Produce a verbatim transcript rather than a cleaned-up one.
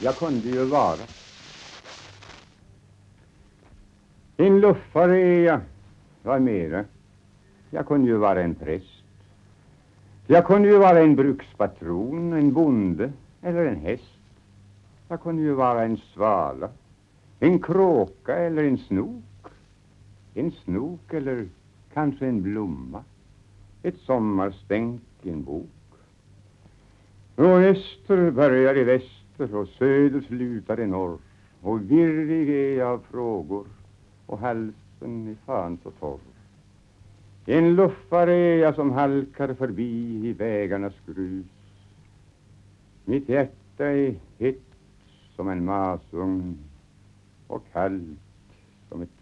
Jag kunde ju vara. En luffare är jag. Vad mera? Jag kunde ju vara en präst. Jag kunde ju vara en brukspatron, en bonde eller en häst. Jag kunde ju vara en svala, en kråka eller en snok. En snok eller kanske en blomma. Ett sommarstänk i en bok. Och öster börjar i väster och söder slutar i norr. Och virrig är jag av frågor och halsen är fan så torr. En luffare är jag som halkar förbi i vägarnas grus. Mitt hjärta är hett som en masugn och kallt som ett